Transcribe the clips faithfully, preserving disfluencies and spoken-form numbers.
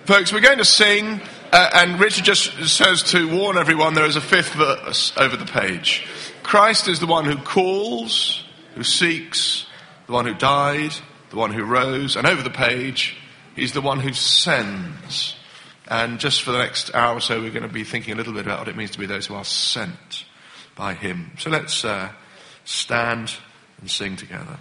Folks, we're going to sing, uh, and Richard just says to warn everyone there is a fifth verse over the page. Christ is the one who calls, who seeks, the one who died, the one who rose, and over the page, he's the one who sends. And just for the next hour or so, we're going to be thinking a little bit about what it means to be those who are sent by him. So let's uh, stand and sing together.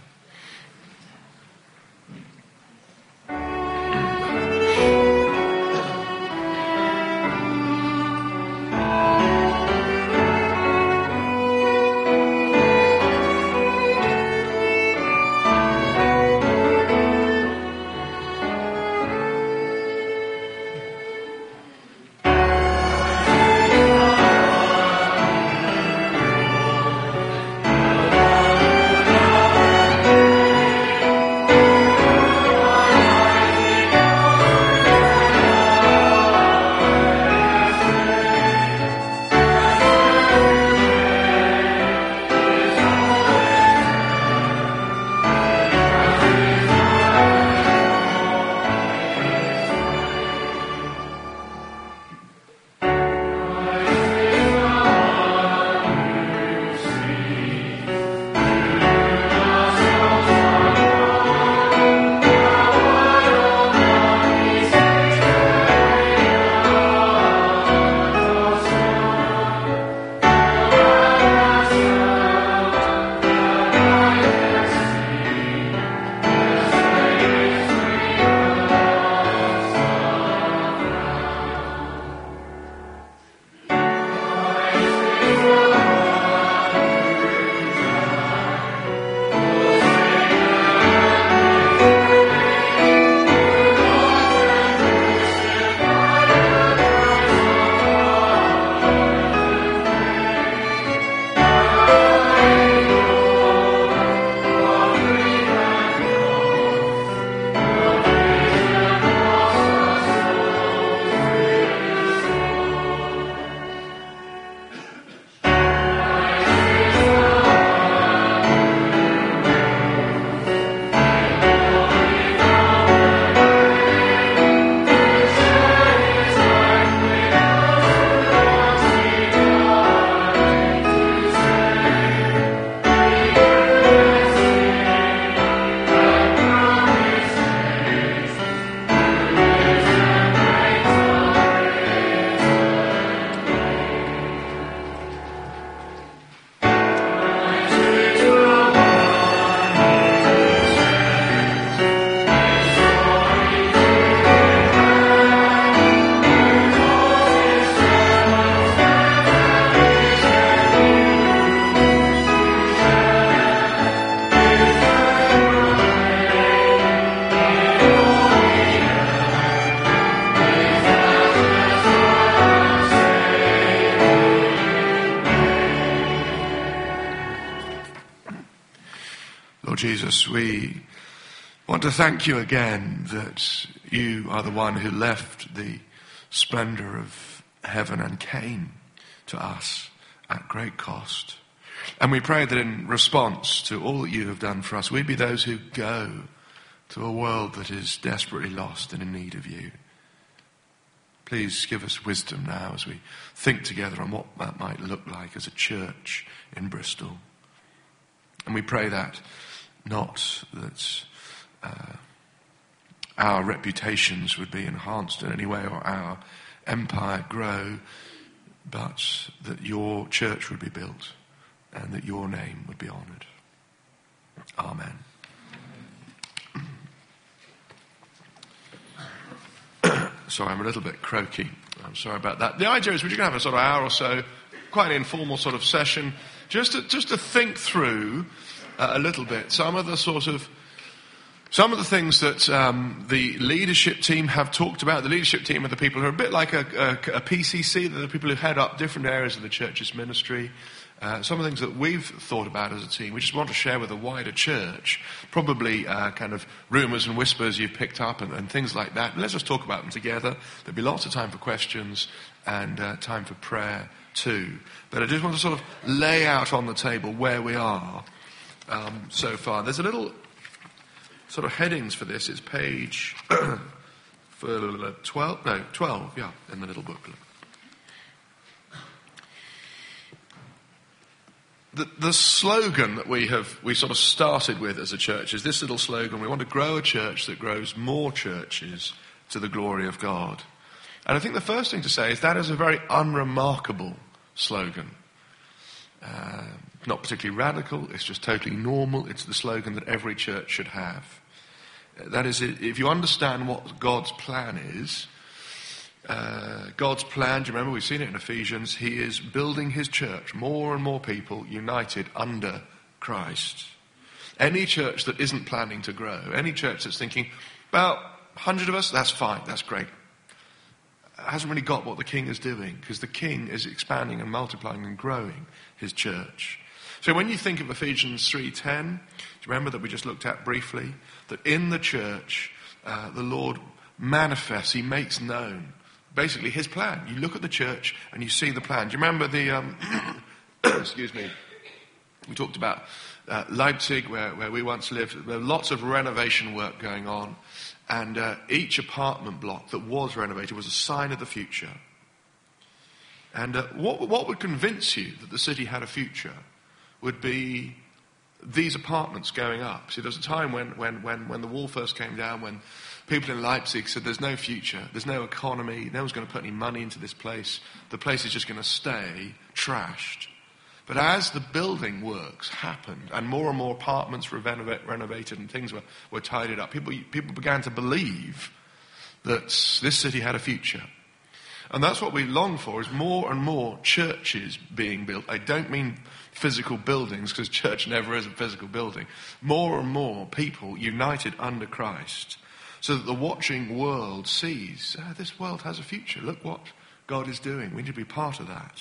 Jesus, we want to thank you again that you are the one who left the splendor of heaven and came to us at great cost. And we pray that in response to all that you have done for us, we'd be those who go to a world that is desperately lost and in need of you. Please give us wisdom now as we think together on what that might look like as a church in Bristol. And we pray that not that uh, our reputations would be enhanced in any way or our empire grow, but that your church would be built and that your name would be honoured. Amen. Sorry, I'm a little bit croaky. I'm sorry about that. The idea is we're going to have a sort of hour or so, quite an informal sort of session, just to, just to think through uh, a little bit some of the sort of Some of the things that um, the leadership team have talked about. The leadership team are the people who are a bit like a, a, a P C C. They're the people who head up different areas of the church's ministry. Uh, some of the things that we've thought about as a team, we just want to share with the wider church. Probably uh, kind of rumours and whispers you've picked up and, and things like that. And let's just talk about them together. There'll be lots of time for questions and uh, time for prayer too. But I just want to sort of lay out on the table where we are um, so far. There's a little sort of headings for this. It's page twelve, no, twelve, yeah, in the little booklet. The, the slogan that we have, we sort of started with as a church is this little slogan: we want to grow a church that grows more churches to the glory of God. And I think the first thing to say is that is a very unremarkable slogan. Uh, not particularly radical, it's just totally normal. It's the slogan that every church should have. That is, if you understand what God's plan is, uh, God's plan, do you remember, we've seen it in Ephesians, he is building his church, more and more people united under Christ. Any church that isn't planning to grow, any church that's thinking, about a hundred of us, that's fine, that's great, hasn't really got what the king is doing, because the king is expanding and multiplying and growing his church. So when you think of Ephesians three ten, do you remember that we just looked at briefly, that in the church, uh, the Lord manifests, he makes known, basically his plan. You look at the church and you see the plan. Do you remember the, um, excuse me, we talked about uh, Leipzig, where, where we once lived. There were lots of renovation work going on, and uh, each apartment block that was renovated was a sign of the future. And uh, what, what would convince you that the city had a future would be these apartments going up. See, there was a time when, when, when, when the wall first came down, when people in Leipzig said there's no future, there's no economy, no one's going to put any money into this place, the place is just going to stay trashed. But as the building works happened, and more and more apartments were renov- renovated and things were, were tidied up, people, people began to believe that this city had a future. And that's what we long for, is more and more churches being built. I don't mean physical buildings, because church never is a physical building. More and more people united under Christ, so that the watching world sees, oh, this world has a future. Look what God is doing. We need to be part of that.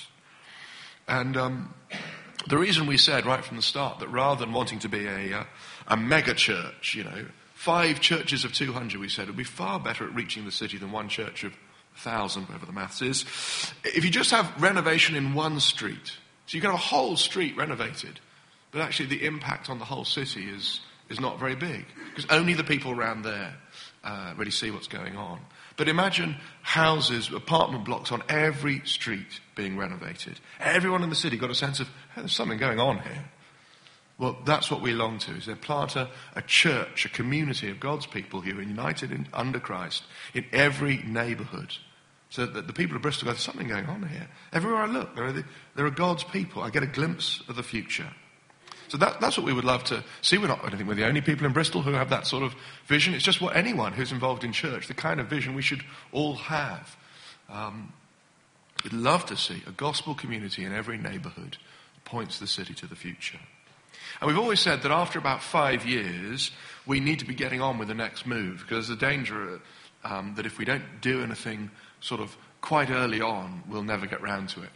And um, the reason we said right from the start that rather than wanting to be a, uh, a mega church, you know, five churches of two hundred, we said, it would be far better at reaching the city than one church of thousand, whatever the maths is. If you just have renovation in one street, so you can have a whole street renovated, but actually the impact on the whole city is, is not very big, because only the people around there uh, really see what's going on. But imagine houses, apartment blocks on every street being renovated. Everyone in the city got a sense of, hey, there's something going on here. Well, that's what we long to, is they plant a, a church, a community of God's people who are united in, under Christ in every neighbourhood. So that the people of Bristol go, there's something going on here. Everywhere I look, there are, the, there are God's people. I get a glimpse of the future. So that, that's what we would love to see. We're not, I don't think we're the only people in Bristol who have that sort of vision. It's just what anyone who's involved in church, the kind of vision we should all have. Um, we'd love to see a gospel community in every neighbourhood that points the city to the future. And we've always said that after about five years, we need to be getting on with the next move, because there's a danger um, that if we don't do anything sort of quite early on, we'll never get round to it.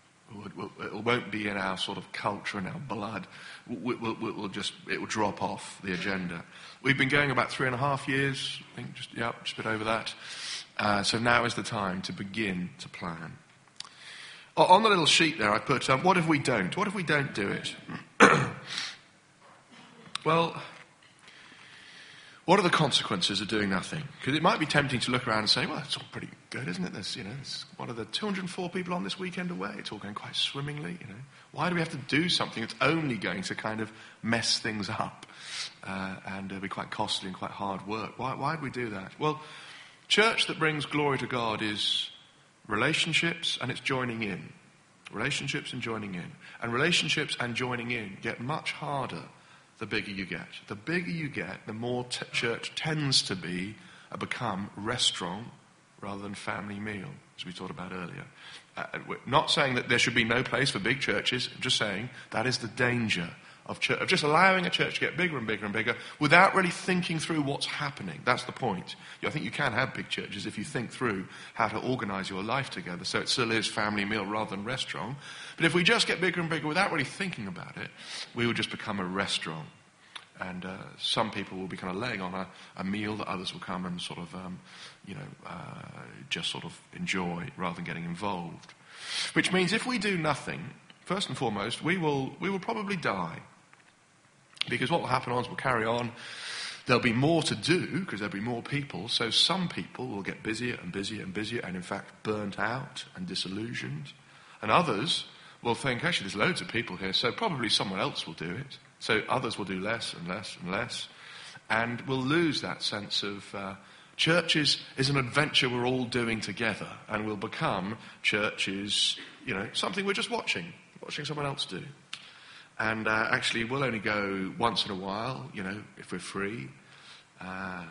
It won't be in our sort of culture and our blood. We'll, we'll, we'll just, it will drop off the agenda. We've been going about three and a half years, I think, just, yeah, just a bit over that. Uh, so now is the time to begin to plan. On the little sheet there, I put, um, what if we don't? What if we don't do it? Well, what are the consequences of doing nothing? Because it might be tempting to look around and say, well, it's all pretty good, isn't it? There's, you know, there's, what are the two hundred four people on this weekend away? It's all going quite swimmingly, you know. Why do we have to do something that's only going to kind of mess things up uh, and uh, be quite costly and quite hard work? Why, why do we do that? Well, church that brings glory to God is relationships and it's joining in. Relationships and joining in. And relationships and joining in get much harder the bigger you get. The bigger you get, the more t- church tends to be, uh, become restaurant rather than family meal, as we talked about earlier. Uh, we're not saying that there should be no place for big churches, I'm just saying that is the danger of, church, of just allowing a church to get bigger and bigger and bigger without really thinking through what's happening. That's the point. I think you can have big churches if you think through how to organise your life together, so it still is family meal rather than restaurant. But if we just get bigger and bigger without really thinking about it, we will just become a restaurant. And uh, some people will be kind of laying on a, a meal that others will come and sort of, um, you know, uh, just sort of enjoy rather than getting involved. Which means if we do nothing, first and foremost, we will we will probably die. Because what will happen is we'll carry on. There'll be more to do because there'll be more people. So some people will get busier and busier and busier and in fact burnt out and disillusioned. And others will think, actually there's loads of people here, so probably someone else will do it. So others will do less and less and less. And we'll lose that sense of uh, church is, is an adventure we're all doing together. And we'll become church is, you know, something we're just watching, watching someone else do. And uh, actually, we'll only go once in a while, you know, if we're free. Uh,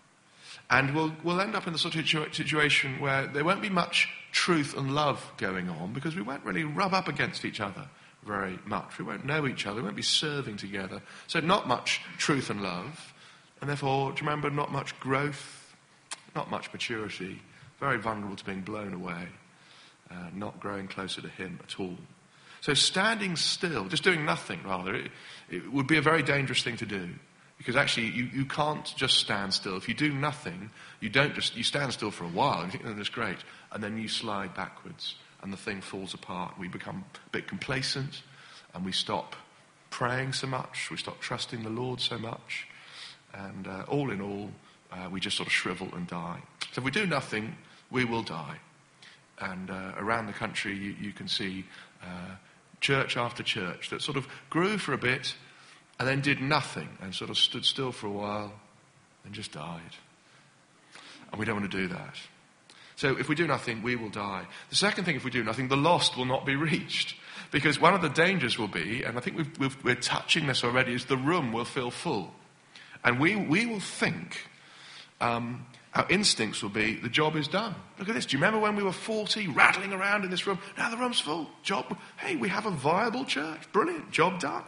and we'll we'll end up in the sort of situa- situation where there won't be much truth and love going on because we won't really rub up against each other very much. We won't know each other. We won't be serving together. So not much truth and love. And therefore, do you remember, not much growth, not much maturity, very vulnerable to being blown away, uh, not growing closer to him at all. So standing still, just doing nothing rather, it, it would be a very dangerous thing to do. Because actually you, you can't just stand still. If you do nothing, you don't just, you stand still for a while and you think, oh, that's great. And then you slide backwards and the thing falls apart. We become a bit complacent and we stop praying so much. We stop trusting the Lord so much. And uh, all in all, uh, we just sort of shrivel and die. So if we do nothing, we will die. And uh, around the country you, you can see uh, church after church that sort of grew for a bit and then did nothing and sort of stood still for a while and just died. And we don't want to do that. So if we do nothing, we will die. The second thing, if we do nothing, the lost will not be reached. Because one of the dangers will be, and I think we've, we've, we're touching this already, is the room will feel full. And we, we will think, um, our instincts will be, the job is done. Look at this. Do you remember when we were forty, rattling around in this room? Now the room's full. Job. Hey, we have a viable church. Brilliant. Job done.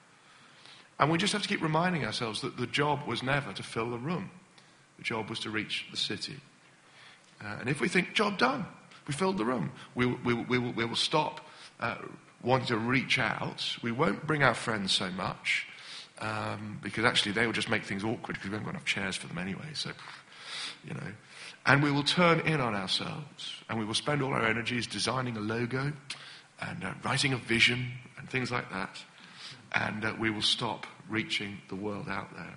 And we just have to keep reminding ourselves that the job was never to fill the room. The job was to reach the city. Uh, and if we think, job done, we filled the room, we, we, we, will, we will stop uh, wanting to reach out. We won't bring our friends so much um, because actually they will just make things awkward because we haven't got enough chairs for them anyway. So, you know. And we will turn in on ourselves and we will spend all our energies designing a logo and uh, writing a vision and things like that. And uh, we will stop reaching the world out there.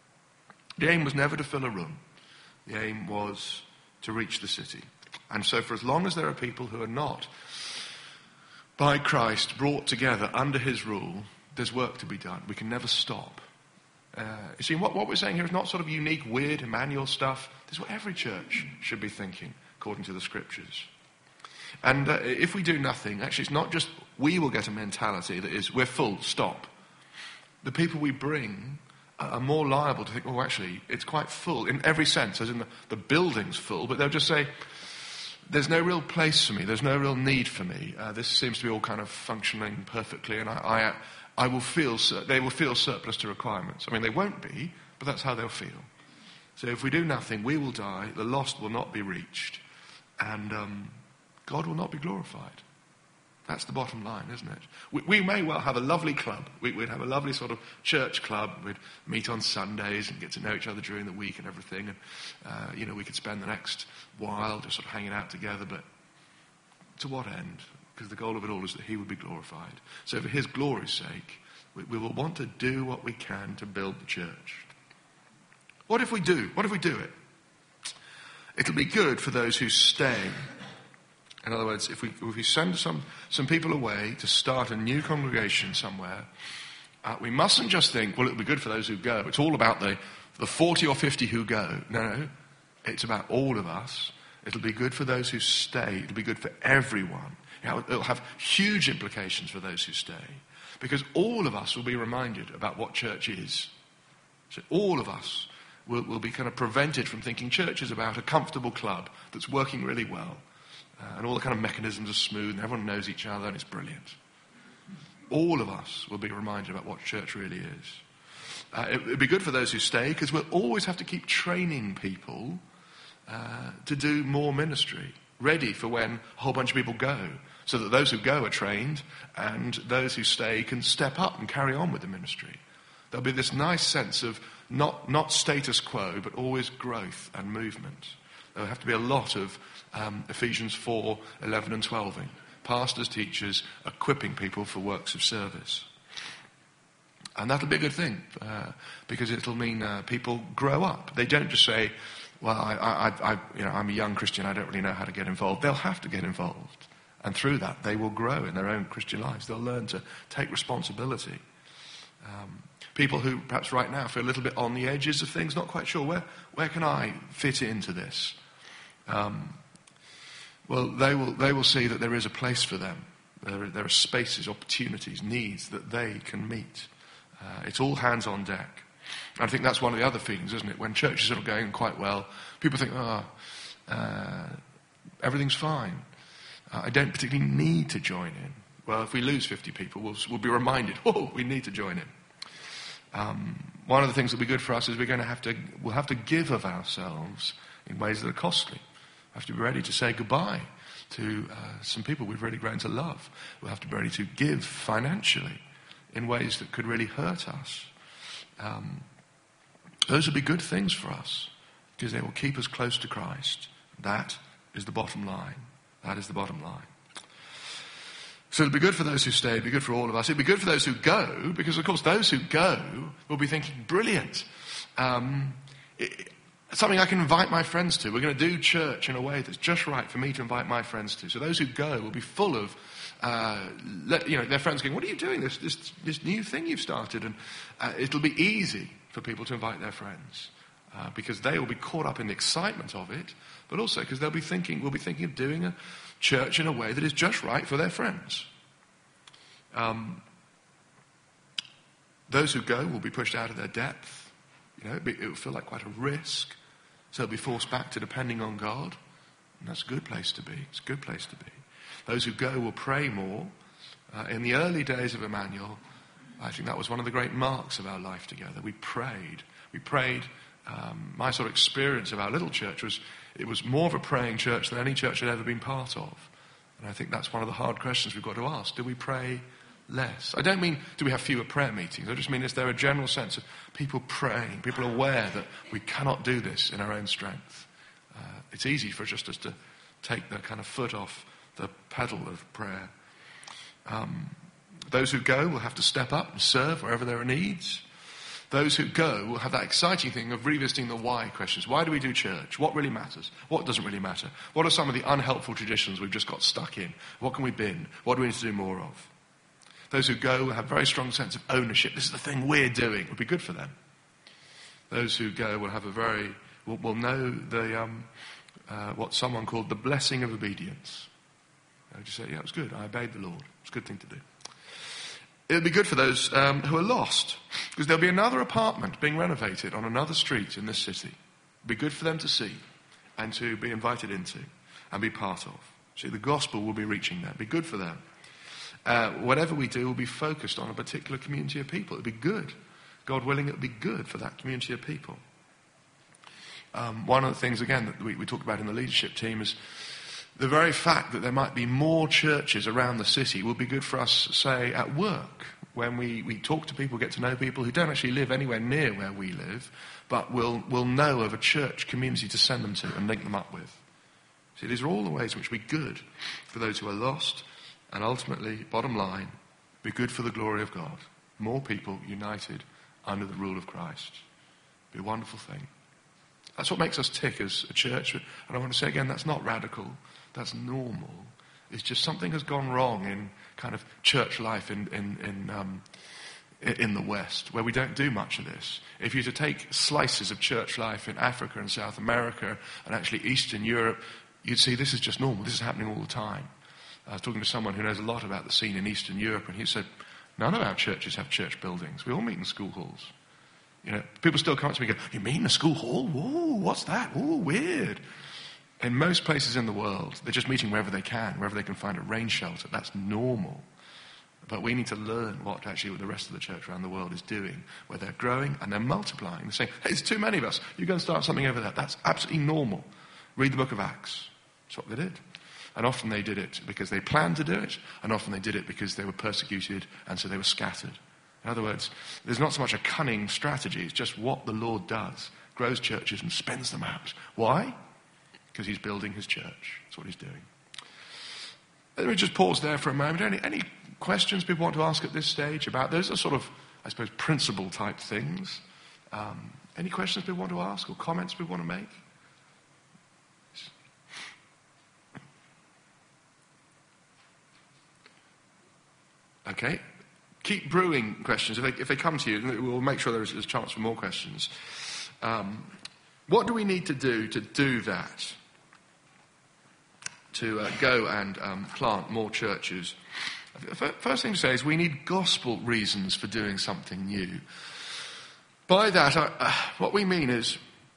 The aim was never to fill a room. The aim was to reach the city. And so for as long as there are people who are not, by Christ, brought together under his rule, there's work to be done. We can never stop. Uh, you see, what, what we're saying here is not sort of unique, weird, Emmanuel stuff. This is what every church should be thinking, according to the scriptures. And uh, if we do nothing, actually it's not just we will get a mentality that is, we're full, stop. The people we bring are more liable to think, oh, actually, it's quite full in every sense, as in the, the building's full, but they'll just say, there's no real place for me, there's no real need for me. Uh, this seems to be all kind of functioning perfectly, and I, I, I will feel, they will feel surplus to requirements. I mean, they won't be, but that's how they'll feel. So if we do nothing, we will die, the lost will not be reached, and um, God will not be glorified. That's the bottom line, isn't it? We, we may well have a lovely club. We, we'd have a lovely sort of church club. We'd meet on Sundays and get to know each other during the week and everything. And, uh, you know, we could spend the next while just sort of hanging out together. But to what end? Because the goal of it all is that he would be glorified. So for his glory's sake, we, we will want to do what we can to build the church. What if we do? What if we do it? It'll be good for those who stay. In other words, if we, if we send some, some people away to start a new congregation somewhere, uh, we mustn't just think, well, it'll be good for those who go. It's all about the, the forty or fifty who go. No, no. It's about all of us. It'll be good for those who stay. It'll be good for everyone. You know, it'll have huge implications for those who stay. Because all of us will be reminded about what church is. So all of us will, will be kind of prevented from thinking church is about a comfortable club that's working really well. Uh, and all the kind of mechanisms are smooth and everyone knows each other and it's brilliant. All of us will be reminded about what church really is. Uh, it would be good for those who stay because we'll always have to keep training people uh, to do more ministry, ready for when a whole bunch of people go, so that those who go are trained and those who stay can step up and carry on with the ministry. There'll be this nice sense of not, not status quo, but always growth and movement. There'll have to be a lot of um, Ephesians four, eleven and twelve-ing. Pastors, teachers, equipping people for works of service. And that'll be a good thing, uh, because it'll mean uh, people grow up. They don't just say, well, I, I, I, you know, I'm a young Christian, I don't really know how to get involved. They'll have to get involved. And through that, they will grow in their own Christian lives. They'll learn to take responsibility. Um, people who perhaps right now feel a little bit on the edges of things, not quite sure, where, where can I fit into this? Um, well, they will, they will see that there is a place for them. There are, there are spaces, opportunities, needs that they can meet. Uh, it's all hands on deck. And I think that's one of the other feelings, isn't it? When churches are going quite well, people think, oh, uh, everything's fine. Uh, I don't particularly need to join in. Well, if we lose fifty people, we'll, we'll be reminded, oh, we need to join in. Um, one of the things that will be good for us is we're going to have to, we'll have to give of ourselves in ways that are costly. We have to be ready to say goodbye to uh, some people we've really grown to love. We'll have to be ready to give financially in ways that could really hurt us. Um, those will be good things for us because they will keep us close to Christ. That is the bottom line. That is the bottom line. So it'll be good for those who stay. It'll be good for all of us. It'll be good for those who go, because of course those who go will be thinking, brilliant. Um, it, something I can invite my friends to. We're going to do church in a way that's just right for me to invite my friends to. So those who go will be full of, uh, let, you know, their friends going, what are you doing? This this, this new thing you've started. And uh, it'll be easy for people to invite their friends. Uh, because they will be caught up in the excitement of it, but also because they'll be thinking, we'll be thinking of doing a church in a way that is just right for their friends. Um, those who go will be pushed out of their depth. You know, it'll, be, it'll feel like quite a risk, so they'll be forced back to depending on God, and that's a good place to be. It's a good place to be. Those who go will pray more. Uh, in the early days of Emmanuel, I think that was one of the great marks of our life together. We prayed. We prayed. Um, my sort of experience of our little church was, it was more of a praying church than any church I'd ever been part of. And I think that's one of the hard questions we've got to ask. Do we pray less? I don't mean, do we have fewer prayer meetings? I just mean, is there a general sense of people praying, people aware that we cannot do this in our own strength? Uh, it's easy for just us to take the kind of foot off the pedal of prayer. Um, those who go will have to step up and serve wherever there are needs. Those who go will have that exciting thing of revisiting the why questions. Why do we do church? What really matters? What doesn't really matter? What are some of the unhelpful traditions we've just got stuck in? What can we bin? What do we need to do more of? Those who go will have a very strong sense of ownership. This is the thing we're doing. It would be good for them. Those who go will have a very, will, will know the um, uh, what someone called the blessing of obedience. They'll just say, yeah, it was good. I obeyed the Lord. It's a good thing to do. It'll be good for those um, who are lost, because there'll be another apartment being renovated on another street in this city. It'll be good for them to see and to be invited into and be part of. See, the gospel will be reaching them. It'll be good for them. Uh, whatever we do will be focused on a particular community of people. It'll be good. God willing, it'll be good for that community of people. Um, one of the things, again, that we, we talked about in the leadership team is the very fact that there might be more churches around the city will be good for us, say, at work, when we, we talk to people, get to know people who don't actually live anywhere near where we live, but will will know of a church community to send them to and link them up with. See, these are all the ways in which we're good for those who are lost, and ultimately, bottom line, be good for the glory of God. More people united under the rule of Christ. Be a wonderful thing. That's what makes us tick as a church. And I want to say again, that's not radical. That's normal. It's just something has gone wrong in kind of church life in in in, um, in the West, where we don't do much of this. If you were to take slices of church life in Africa and South America and actually Eastern Europe, you'd see this is just normal. This is happening all the time. I was talking to someone who knows a lot about the scene in Eastern Europe, and he said, none of our churches have church buildings. We all meet in school halls. You know, people still come up to me and go, you meet in a school hall? Whoa, what's that? Whoa, weird. In most places in the world, they're just meeting wherever they can, wherever they can find a rain shelter. That's normal. But we need to learn what actually the rest of the church around the world is doing, where they're growing and they're multiplying. They're saying, hey, there's too many of us. You go and start something over there. That's absolutely normal. Read the book of Acts. That's what they did. And often they did it because they planned to do it, and often they did it because they were persecuted, and so they were scattered. In other words, there's not so much a cunning strategy, it's just what the Lord does. Grows churches and spends them out. Why? Because he's building his church. That's what he's doing. Let me just pause there for a moment. Any, any questions people want to ask at this stage about those are sort of I suppose, principle-type things. Um, any questions we want to ask or comments we want to make? Okay. Keep brewing questions. If they, if they come to you, we'll make sure there's, there's a chance for more questions. Um, what do we need to do to do that? To uh, go and um, plant more churches? First thing to say is we need gospel reasons for doing something new. By that, uh, what we mean is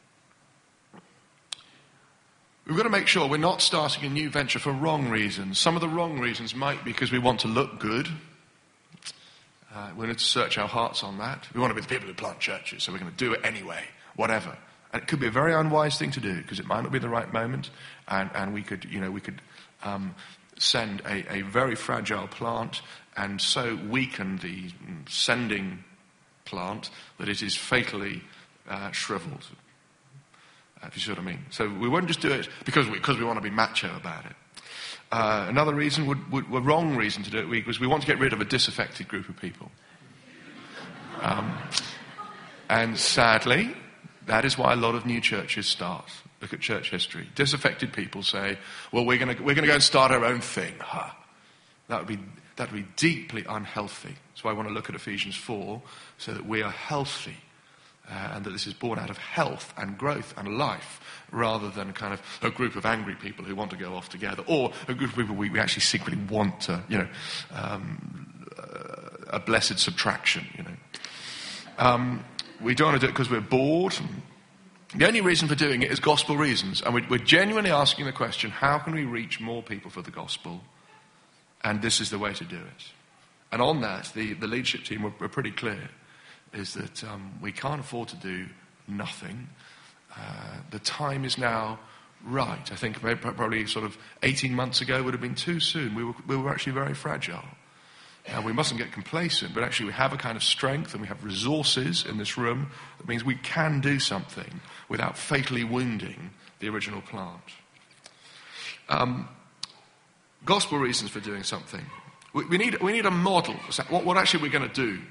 we've got to make sure we're not starting a new venture for wrong reasons. Some of the wrong reasons might be because we want to look good. Uh, we need to search our hearts on that. We want to be the people who plant churches, so we're going to do it anyway, whatever. And it could be a very unwise thing to do because it might not be the right moment, and, and we could, you know, we could um, send a, a very fragile plant and so weaken the sending plant that it is fatally uh, shriveled. Uh, if you see what I mean. So we won't just do it because we because we want to be macho about it. Uh, another reason, would, would, a wrong reason to do it was we want to get rid of a disaffected group of people. Um, and sadly, that is why a lot of new churches start. Look at church history. Disaffected people say, well, we're going to we're going to go and start our own thing. Huh. That would be that would be deeply unhealthy. That's why I want to look at Ephesians four, so that we are healthy. Uh, and that this is born out of health and growth and life, rather than kind of a group of angry people who want to go off together, or a group of people we, we actually secretly want to, you know, um, uh, a blessed subtraction, you know. Um, we don't want to do it because we're bored. The only reason for doing it is gospel reasons, and we're, we're genuinely asking the question, how can we reach more people for the gospel? And this is the way to do it. And on that, the, the leadership team were, were pretty clear. Is that um, we can't afford to do nothing. Uh, the time is now right. I think probably sort of eighteen months ago would have been too soon. We were, we were actually very fragile. And we mustn't get complacent, but actually we have a kind of strength and we have resources in this room that means we can do something without fatally wounding the original plant. Um, gospel reasons for doing something. We, we, need, we need a model. What, what actually we're going to do.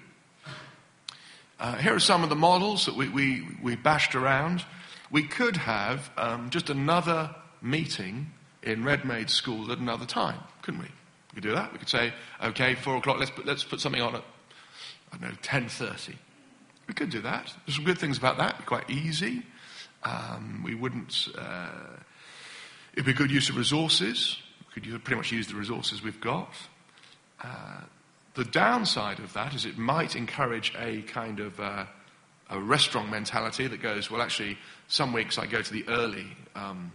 Uh, here are some of the models that we, we, we bashed around. We could have um, just another meeting in Redmayde School at another time, couldn't we? We could do that. We could say, okay, four o'clock, let's put, let's put something on at, I don't know, ten thirty. We could do that. There's some good things about that. It'd be quite easy. Um, we wouldn't... Uh, it'd be a good use of resources. We could use, pretty much use the resources we've got. Uh, The downside of that is it might encourage a kind of uh, a restaurant mentality that goes, well, actually, some weeks I go to the early, um,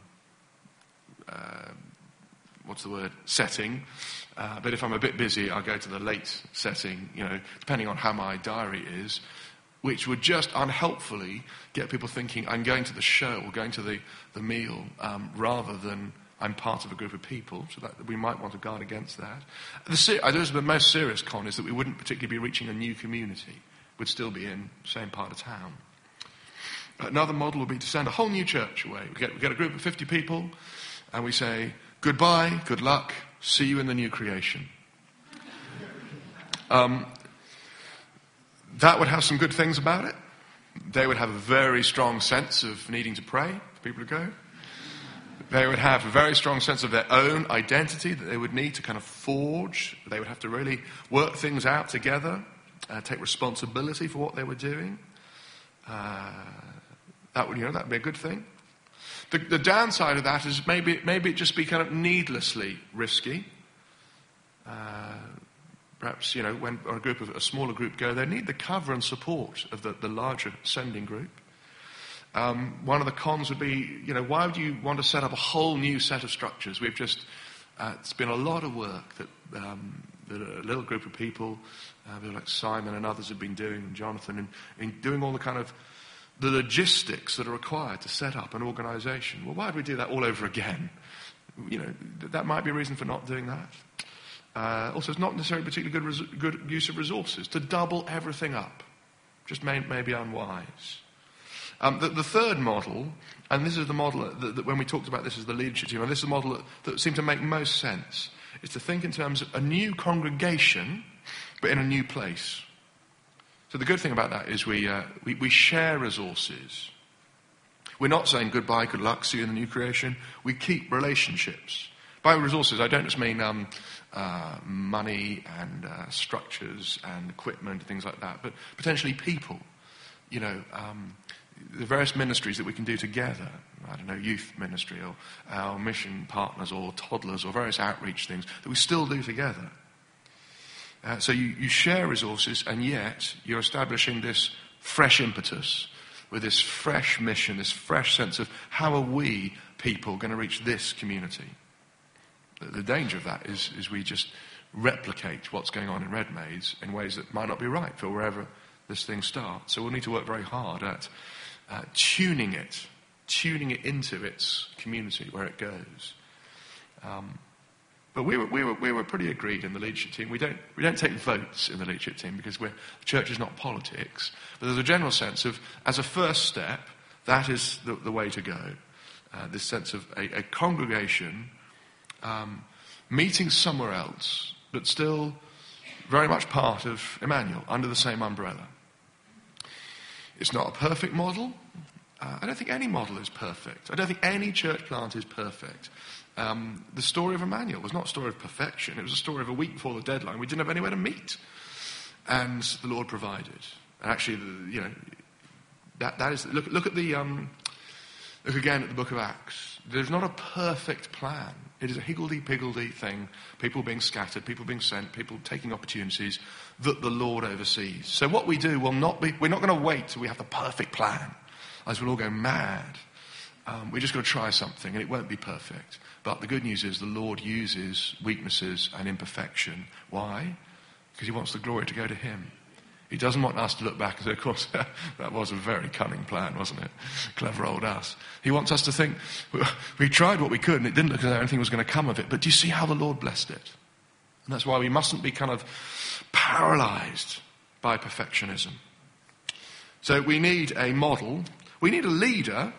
uh, what's the word, setting, uh, but if I'm a bit busy, I'll go to the late setting, you know, depending on how my diary is, which would just unhelpfully get people thinking, I'm going to the show or going to the, the meal, um, rather than I'm part of a group of people, so that we might want to guard against that. The, ser- I suppose the most serious con is that we wouldn't particularly be reaching a new community. We'd still be in the same part of town. Another model would be to send a whole new church away. We get, we get a group of fifty people, and we say, goodbye, good luck, see you in the new creation. Um, that would have some good things about it. They would have a very strong sense of needing to pray for people to go. They would have a very strong sense of their own identity that they would need to kind of forge. They would have to really work things out together, uh, take responsibility for what they were doing. Uh, that would, you know, that would be a good thing. The, the downside of that is maybe maybe it just be kind of needlessly risky. Uh, perhaps, you know, when a group of a smaller group go, they need the cover and support of the, the larger sending group. Um, one of the cons would be, you know, why would you want to set up a whole new set of structures? We've just, uh, it's been a lot of work that, um, that a little group of people, uh, people like Simon and others have been doing, and Jonathan, and, and doing all the kind of, the logistics that are required to set up an organisation. Well, why do we do that all over again? You know, that might be a reason for not doing that. Uh, also, it's not necessarily particularly good, res- good use of resources. To double everything up just may, may be unwise. Um, the, the third model, and this is the model that, that when we talked about this as the leadership team, and this is the model that, that seemed to make most sense, is to think in terms of a new congregation, but in a new place. So the good thing about that is we, uh, we, we share resources. We're not saying goodbye, good luck, see you in the new creation. We keep relationships. By resources, I don't just mean um, uh, money and uh, structures and equipment and things like that, but potentially people. You know, um, the various ministries that we can do together. I don't know, youth ministry or our mission partners or toddlers or various outreach things that we still do together. Uh, so you, you share resources, and yet you're establishing this fresh impetus with this fresh mission, this fresh sense of how are we people going to reach this community? The, the danger of that is, is we just replicate what's going on in Redmaids in ways that might not be right for wherever this thing starts. So we'll need to work very hard at uh, tuning it, tuning it into its community where it goes. Um, But we were, we were, we were pretty agreed in the leadership team. We don't, we don't take votes in the leadership team because we're, the church is not politics. But there's a general sense of, as a first step, that is the, the way to go. Uh, this sense of a, a congregation um, meeting somewhere else, but still very much part of Emmanuel, under the same umbrella. It's not a perfect model. Uh, I don't think any model is perfect. I don't think any church plant is perfect. Um, the story of Emmanuel was not a story of perfection. It was a story of a week before the deadline. We didn't have anywhere to meet. And the Lord provided. And actually, the, you know, that, that is, look, look at the, um, look again at the book of Acts. There's not a perfect plan. It is a higgledy-piggledy thing. People being scattered, people being sent, people taking opportunities that the Lord oversees. So what we do will not be, we're not going to wait till we have the perfect plan. As we'll all go mad. Um, we're just going to try something, and it won't be perfect. But the good news is the Lord uses weaknesses and imperfection. Why? Because he wants the glory to go to him. He doesn't want us to look back and say, of course, that was a very cunning plan, wasn't it? Clever old us. He wants us to think, we tried what we could, and it didn't look as though anything was going to come of it. But do you see how the Lord blessed it? And that's why we mustn't be kind of paralyzed by perfectionism. So we need a model. We need a leader,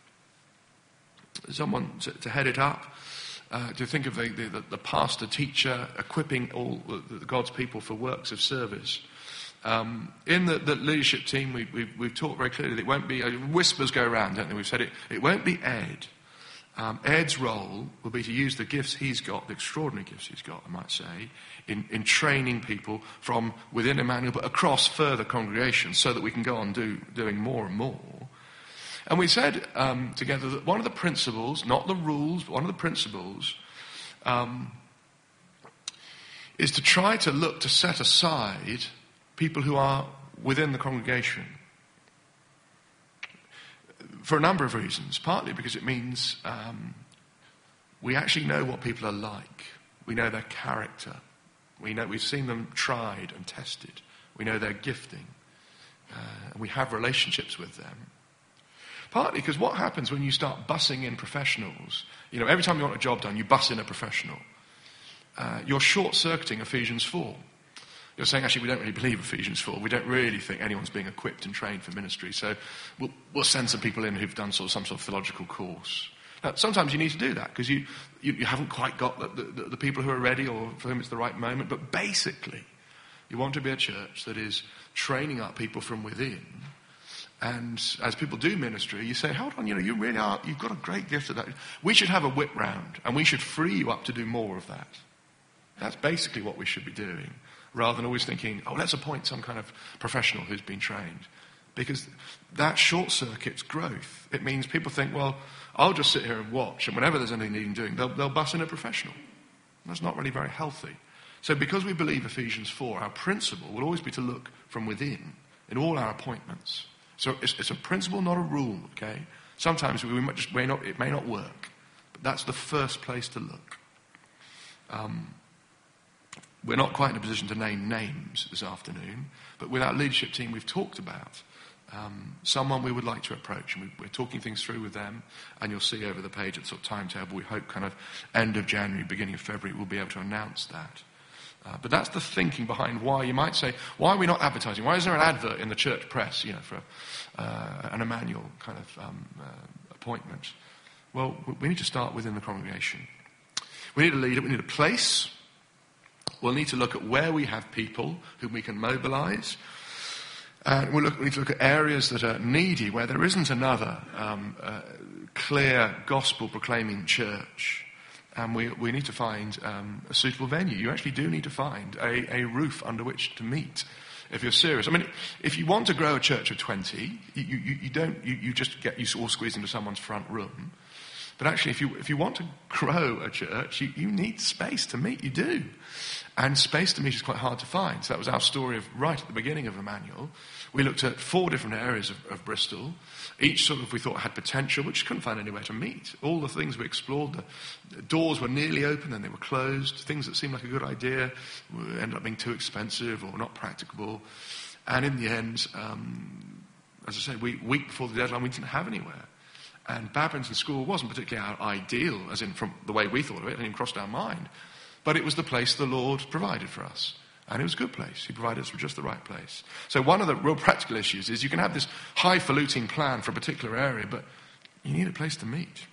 someone to, to head it up, uh, to think of the, the, the pastor, teacher, equipping all the, the God's people for works of service. Um, in the, the leadership team, we, we, we've talked very clearly that it won't be, uh, whispers go around, don't they? We've said it, it won't be Ed. Um, Ed's role will be to use the gifts he's got, the extraordinary gifts he's got, I might say, in, in training people from within Emmanuel, but across further congregations so that we can go on do, doing more and more. And we said um, together that one of the principles, not the rules, but one of the principles um, is to try to look to set aside people who are within the congregation. For a number of reasons. Partly because it means um, we actually know what people are like. We know their character. We know, we've seen them tried and tested. We know their gifting. Uh, and we have relationships with them. Partly because what happens when you start bussing in professionals, you know, every time you want a job done, you bus in a professional. Uh, you're short-circuiting Ephesians four. You're saying, actually, we don't really believe Ephesians four. We don't really think anyone's being equipped and trained for ministry. So we'll, we'll send some people in who've done sort of some sort of theological course. Now, sometimes you need to do that because you, you, you haven't quite got the, the, the people who are ready or for whom it's the right moment. But basically, you want to be a church that is training up people from within. And as people do ministry, you say, hold on, you know, you really are, you've got a great gift at that. We should have a whip round, and we should free you up to do more of that. That's basically what we should be doing, rather than always thinking, oh, let's appoint some kind of professional who's been trained. Because that short-circuits growth. It means people think, well, I'll just sit here and watch, and whenever there's anything needing doing, they'll, they'll bus in a professional. That's not really very healthy. So because we believe Ephesians four, our principle will always be to look from within in all our appointments. So it's, it's a principle, not a rule, okay? Sometimes we might just, may not, it may not work, but that's the first place to look. Um, we're not quite in a position to name names this afternoon, but with our leadership team we've talked about um, someone we would like to approach, and we, we're talking things through with them, and you'll see over the page at sort of timetable, we hope kind of end of January, beginning of February, we'll be able to announce that. Uh, but that's the thinking behind why you might say, why are we not advertising? Why is there an advert in the church press, you know, for uh, an Emmanuel kind of um, uh, appointment? Well, we need to start within the congregation. We need a leader, we need a place. We'll need to look at where we have people whom we can mobilize. And we'll look, we need to look at areas that are needy, where there isn't another um, uh, clear gospel-proclaiming church. And we, we need to find um, a suitable venue. You actually do need to find a, a roof under which to meet, if you're serious. I mean, if you want to grow a church of twenty, you, you, you don't you, you just get you all squeezed into someone's front room. But actually, if you if you want to grow a church, you, you need space to meet. You do. And space to meet is quite hard to find. So that was our story of right at the beginning of Emmanuel. We looked at four different areas of, of Bristol. Each sort of we thought had potential, but just couldn't find anywhere to meet. All the things we explored, the, the doors were nearly open and they were closed. Things that seemed like a good idea ended up being too expensive or not practicable. And in the end, um, as I say, we, week before the deadline, we didn't have anywhere. And Badminton School wasn't particularly our ideal, as in from the way we thought of it, it didn't cross our mind. But it was the place the Lord provided for us. And it was a good place. He provided us with just the right place. So one of the real practical issues is you can have this highfalutin plan for a particular area, but you need a place to meet.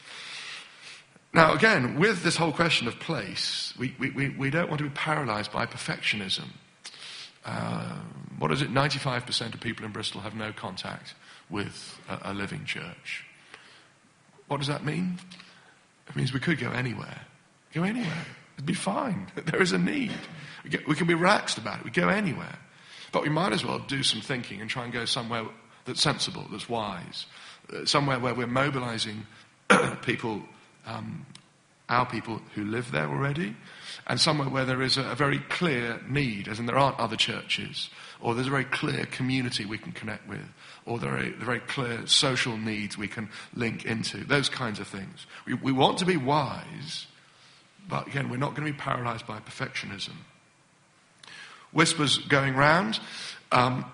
Now, again, with this whole question of place, we, we, we, we don't want to be paralyzed by perfectionism. Uh, what is it? ninety-five percent of people in Bristol have no contact with a, a living church. What does that mean? It means we could go anywhere. Go anywhere. It'd be fine. There is a need. We, get, we can be relaxed about it. We go anywhere. But we might as well do some thinking and try and go somewhere that's sensible, that's wise. Uh, somewhere where we're mobilizing people, um, our people who live there already, and somewhere where there is a, a very clear need, as in there aren't other churches, or there's a very clear community we can connect with, or there are very clear social needs we can link into, those kinds of things. We, we want to be wise, but again, we're not going to be paralyzed by perfectionism. Whispers going round. Um,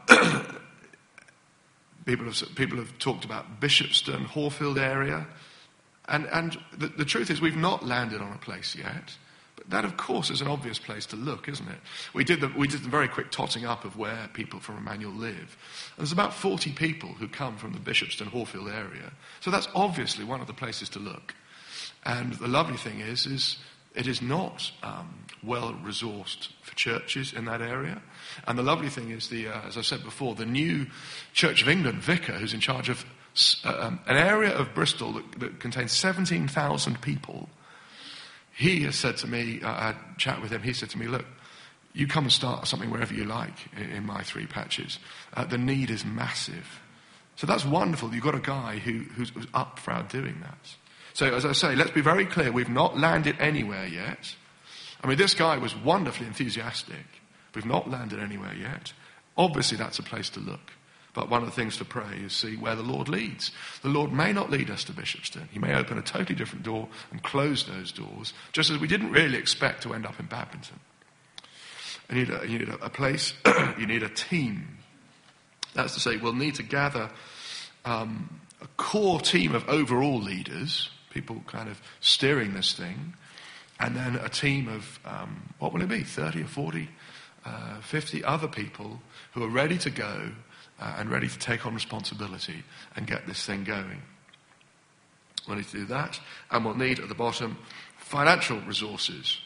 people, have, people have talked about Bishopston, Horfield area. And, and the, the truth is we've not landed on a place yet. But that, of course, is an obvious place to look, isn't it? We did the, we did the very quick totting up of where people from Emmanuel live. And there's about forty people who come from the Bishopston, Horfield area. So that's obviously one of the places to look. And the lovely thing is, is it is not um, well-resourced for churches in that area. And the lovely thing is, the uh, as I said before, the new Church of England vicar who's in charge of uh, um, an area of Bristol that, that contains seventeen thousand people, he has said to me, uh, I had a chat with him, he said to me, look, you come and start something wherever you like in, in my three patches. Uh, the need is massive. So that's wonderful. You've got a guy who, who's, who's up for our doing that. So, as I say, let's be very clear. We've not landed anywhere yet. I mean, this guy was wonderfully enthusiastic. We've not landed anywhere yet. Obviously, that's a place to look. But one of the things to pray is see where the Lord leads. The Lord may not lead us to Bishopston. He may open a totally different door and close those doors, just as we didn't really expect to end up in Badminton. You need a, you need a, a place, you need a team. That's to say, we'll need to gather um, a core team of overall leaders, people kind of steering this thing, and then a team of, um, what will it be, thirty or forty, uh, fifty other people who are ready to go uh, and ready to take on responsibility and get this thing going. We'll need to do that, and we'll need, at the bottom, financial resources.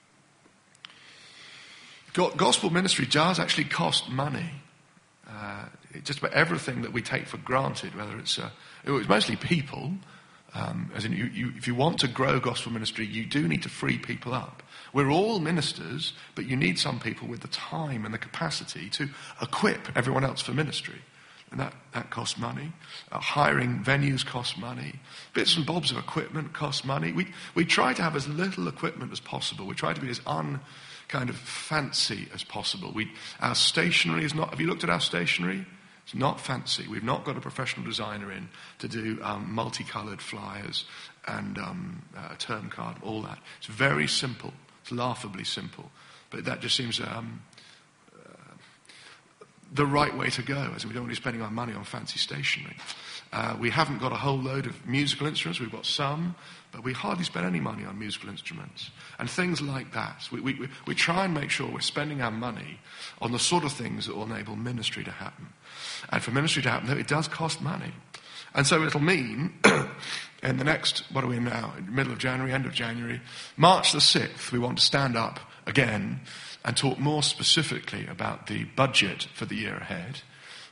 Gospel ministry does actually cost money. Uh, just about everything that we take for granted, whether it's, uh, it's mostly people, um, as in you, you, if you want to grow gospel ministry, you do need to free people up. We're all ministers, but you need some people with the time and the capacity to equip everyone else for ministry. And that, that costs money. Uh, hiring venues costs money. Bits and bobs of equipment cost money. We, we try to have as little equipment as possible. We try to be as un... kind of fancy as possible. We, our stationery is not, have you looked at our stationery? It's not fancy. We've not got a professional designer in to do um, multicoloured flyers and um, a term card, all that. It's very simple. It's laughably simple. But that just seems um, uh, the right way to go, as we don't want to be spending our money on fancy stationery. Uh, we haven't got a whole load of musical instruments. We've got some, but we hardly spend any money on musical instruments. And things like that. We, we, we try and make sure we're spending our money on the sort of things that will enable ministry to happen. And for ministry to happen, though, it does cost money. And so it'll mean, in the next, what are we in now, middle of January, end of January, March the sixth, we want to stand up again and talk more specifically about the budget for the year ahead.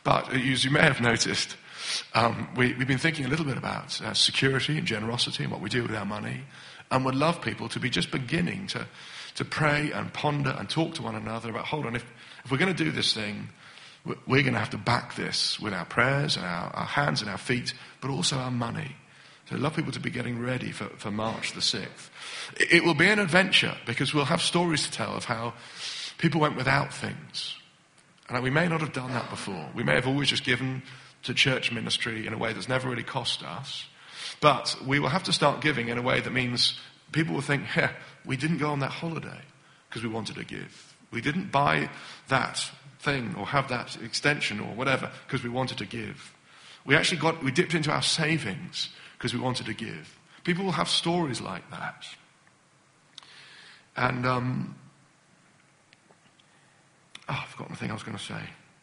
But as you may have noticed, um, we, we've been thinking a little bit about uh, security and generosity and what we do with our money, and would love people to be just beginning to, to pray and ponder and talk to one another about, hold on, if, if we're going to do this thing, we're going to have to back this with our prayers and our, our hands and our feet, but also our money. So I'd love people to be getting ready for, for March the sixth. It, it will be an adventure because we'll have stories to tell of how people went without things. And we may not have done that before. We may have always just given to church ministry in a way that's never really cost us. But we will have to start giving in a way that means people will think, yeah, we didn't go on that holiday because we wanted to give. We didn't buy that thing or have that extension or whatever because we wanted to give. We actually got, we dipped into our savings because we wanted to give. People will have stories like that. And, um, oh, I've forgotten the thing I was going to say.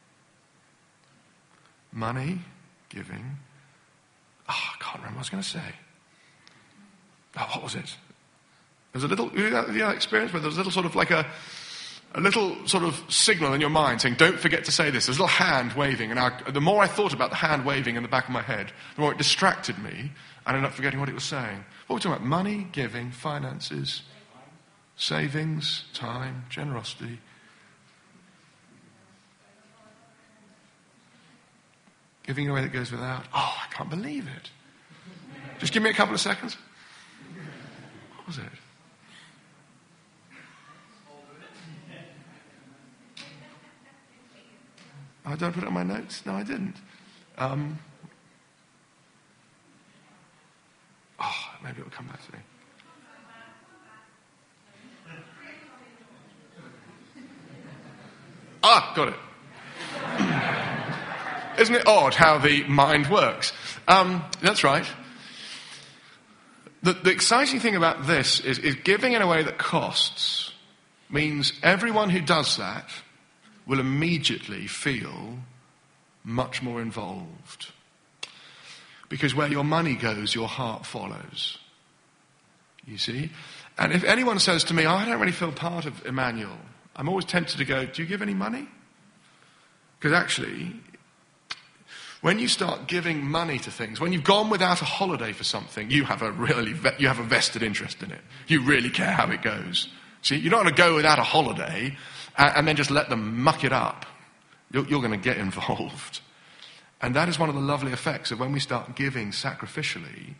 Money, giving. Oh, I can't remember what I was going to say. Oh, what was it? There's a little, you know that experience where there's a little sort of like a, a little sort of signal in your mind saying, don't forget to say this. There's a little hand waving. And I, the more I thought about the hand waving in the back of my head, the more it distracted me. I ended up forgetting what it was saying. What were we talking about? Money, giving, finances, savings, time, generosity. Giving away that goes without. Oh, I can't believe it. Just give me a couple of seconds. What was it? I don't put it on my notes. No, I didn't. Um, oh, maybe it will come back to me. Ah, got it. Isn't it odd how the mind works? Um, that's right. The, the exciting thing about this is, is giving in a way that costs means everyone who does that will immediately feel much more involved. Because where your money goes, your heart follows. You see? And if anyone says to me, oh, I don't really feel part of Emmanuel, I'm always tempted to go, do you give any money? Because actually, when you start giving money to things, when you've gone without a holiday for something, you have a really you have a vested interest in it. You really care how it goes. See, you're not going to go without a holiday and, and then just let them muck it up. You're, you're going to get involved. And that is one of the lovely effects of when we start giving sacrificially.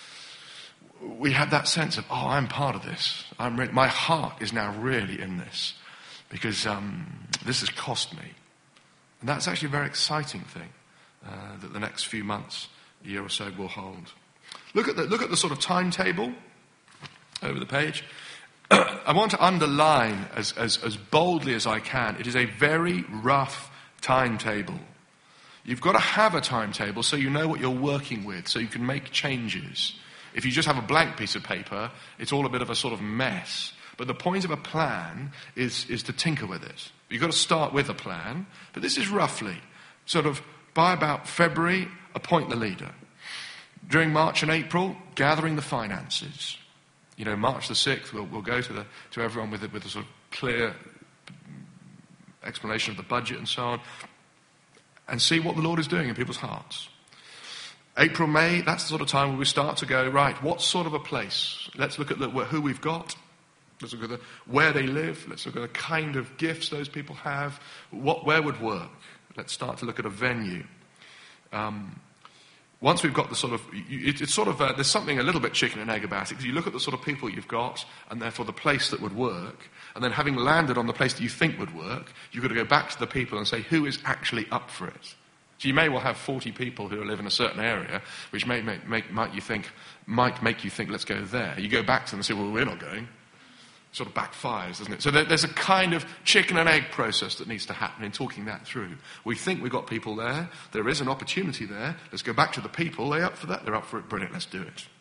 We have that sense of, oh, I'm part of this. I'm re- my heart is now really in this because um, this has cost me. And that's actually a very exciting thing. Uh, that the next few months, a year or so, will hold. Look at the, look at the sort of timetable over the page. I want to underline as, as, as boldly as I can, it is a very rough timetable. You've got to have a timetable so you know what you're working with, so you can make changes. If you just have a blank piece of paper, it's all a bit of a sort of mess. But the point of a plan is, is to tinker with it. You've got to start with a plan, but this is roughly sort of by about February, appoint the leader. During March and April, gathering the finances. You know, March the sixth, we'll, we'll go to the to everyone with a, with a sort of clear explanation of the budget and so on, and see what the Lord is doing in people's hearts. April, May, that's the sort of time where we start to go, right, what sort of a place? Let's look at the, who we've got. Let's look at the, where they live. Let's look at the kind of gifts those people have. What, where would work? Let's start to look at a venue. Um, once we've got the sort of, it, it's sort of, uh, there's something a little bit chicken and egg about it, because you look at the sort of people you've got, and therefore the place that would work, and then having landed on the place that you think would work, you've got to go back to the people and say, who is actually up for it? So you may well have forty people who live in a certain area, which may make, make might you think might make you think, let's go there. You go back to them and say, well, we're not going. Sort of backfires, doesn't it? So there, there's a kind of chicken and egg process that needs to happen in talking that through. We think we've got people there. There is an opportunity there. Let's go back to the people. Are they up for that? They're up for it. Brilliant. Let's do it.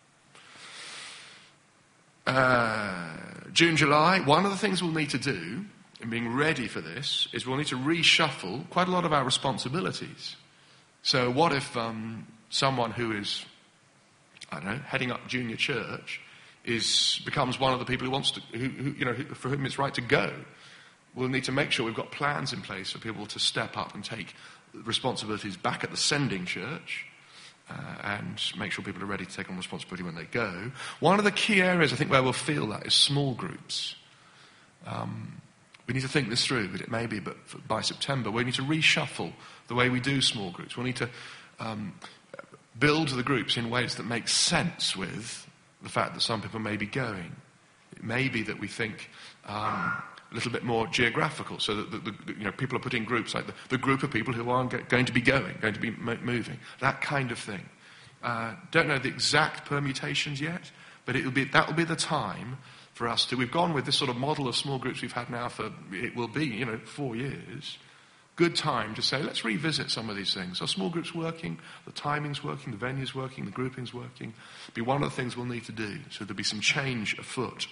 Uh, June, July, one of the things we'll need to do in being ready for this is we'll need to reshuffle quite a lot of our responsibilities. So what if um, someone who is, I don't know, heading up junior church is becomes one of the people who wants to, who, who, you know, who, for whom it's right to go? We'll need to make sure we've got plans in place for people to step up and take responsibilities back at the sending church uh, and make sure people are ready to take on responsibility when they go. One of the key areas I think where we'll feel that is small groups. Um, we need to think this through, but it may be, but by September we need to reshuffle the way we do small groups. We'll need to um, build the groups in ways that make sense with the fact that some people may be going. It may be that we think um, a little bit more geographical, so that the, the, you know, people are put in groups like the, the group of people who are going to be going, going to be mo- moving, that kind of thing. Uh, don't know the exact permutations yet, but it will be, that will be the time for us to, we've gone with this sort of model of small groups we've had now for, it will be, you know, four years. Good time to say, let's revisit some of these things. Are small groups working? The timing's working, the venue's working, the grouping's working? Be one of the things we'll need to do. So there'll be some change afoot.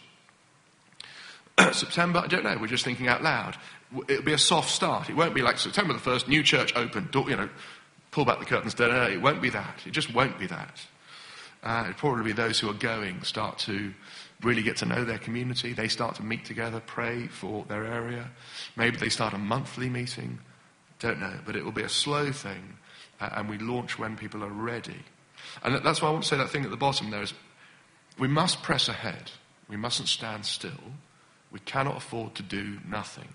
September, I don't know, we're just thinking out loud. It'll be a soft start. It won't be like September the first, new church open, door, you know, pull back the curtains, da, da, da. It won't be that. It just won't be that. Uh, it'll probably be those who are going start to really get to know their community. They start to meet together, pray for their area. Maybe they start a monthly meeting. Don't know, but it will be a slow thing, uh, and we launch when people are ready. And that's why I want to say that thing at the bottom there is, we must press ahead. We mustn't stand still. We cannot afford to do nothing.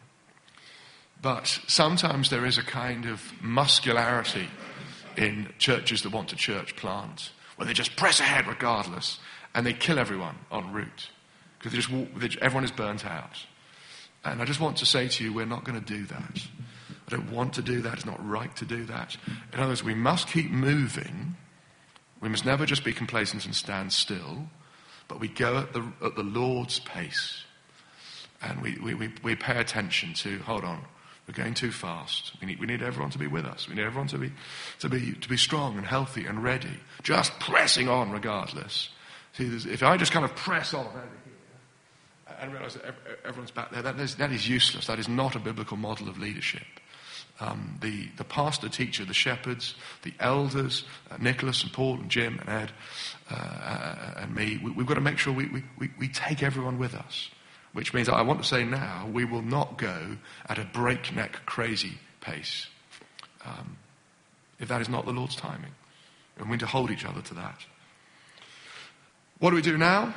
But sometimes there is a kind of muscularity in churches that want to church plant, where they just press ahead regardless, and they kill everyone en route, because they just walk, they, everyone is burnt out. And I just want to say to you, we're not going to do that. I don't want to do that. It's not right to do that. In other words, we must keep moving. We must never just be complacent and stand still, but we go at the, at the Lord's pace. And we, we, we, we pay attention to, hold on, we're going too fast. We need, we need everyone to be with us. We need everyone to be, to be, to be strong and healthy and ready. Just pressing on regardless. See, if I just kind of press on over here and realize that everyone's back there, that is, that is useless. That is not a biblical model of leadership. Um, the, the pastor, teacher, the shepherds, the elders, uh, Nicholas and Paul and Jim and Ed uh, uh, and me, we, we've got to make sure we, we, we, we take everyone with us. Which means I want to say now, we will not go at a breakneck, crazy pace. Um, if that is not the Lord's timing. And we need to hold each other to that. What do we do now?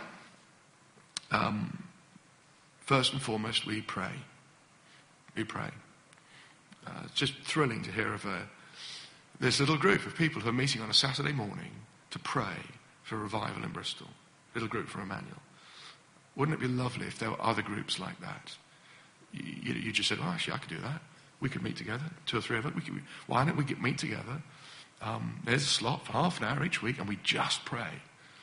Um, first and foremost, we pray. We pray. Uh, it's just thrilling to hear of a, this little group of people who are meeting on a Saturday morning to pray for revival in Bristol. Little group from Emmanuel. Wouldn't it be lovely if there were other groups like that? You, you, you just said, oh, actually, I could do that. We could meet together, two or three of us. We could, why don't we get meet together? Um, there's a slot for half an hour each week, and we just pray